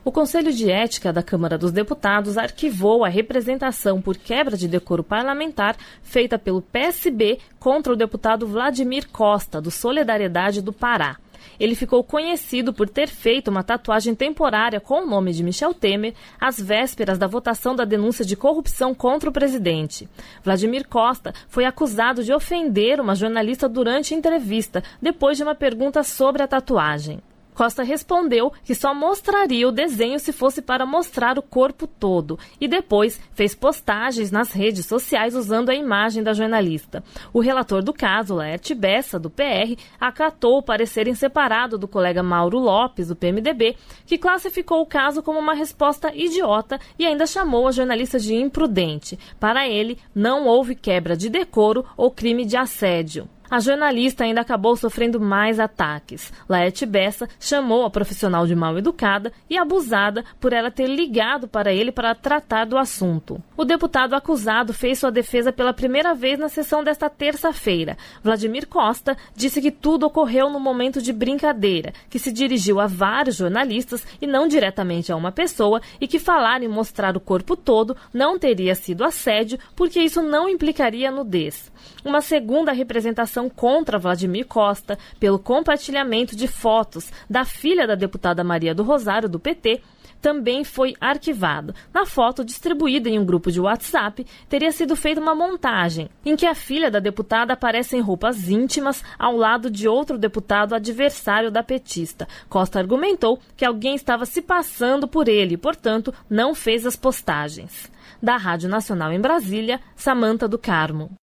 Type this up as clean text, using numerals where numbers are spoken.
O Conselho de Ética da Câmara dos Deputados arquivou a representação por quebra de decoro parlamentar feita pelo PSB contra o deputado Vladimir Costa, do Solidariedade do Pará. Ele ficou conhecido por ter feito uma tatuagem temporária com o nome de Michel Temer às vésperas da votação da denúncia de corrupção contra o presidente. Vladimir Costa foi acusado de ofender uma jornalista durante entrevista, depois de uma pergunta sobre a tatuagem. Costa respondeu que só mostraria o desenho se fosse para mostrar o corpo todo e depois fez postagens nas redes sociais usando a imagem da jornalista. O relator do caso, Laerte Bessa, do PR, acatou o parecer em separado do colega Mauro Lopes, do PMDB, que classificou o caso como uma resposta idiota e ainda chamou a jornalista de imprudente. Para ele, não houve quebra de decoro ou crime de assédio. A jornalista ainda acabou sofrendo mais ataques. Laerte Bessa chamou a profissional de mal educada e abusada por ela ter ligado para ele para tratar do assunto. O deputado acusado fez sua defesa pela primeira vez na sessão desta terça-feira. Vladimir Costa disse que tudo ocorreu no momento de brincadeira, que se dirigiu a vários jornalistas e não diretamente a uma pessoa e que falar em mostrar o corpo todo não teria sido assédio porque isso não implicaria nudez. Uma segunda representação contra Vladimir Costa pelo compartilhamento de fotos da filha da deputada Maria do Rosário, do PT, também foi arquivado. Na foto, distribuída em um grupo de WhatsApp, teria sido feita uma montagem em que a filha da deputada aparece em roupas íntimas ao lado de outro deputado adversário da petista. Costa argumentou que alguém estava se passando por ele e, portanto, não fez as postagens. Da Rádio Nacional em Brasília, Samantha do Carmo.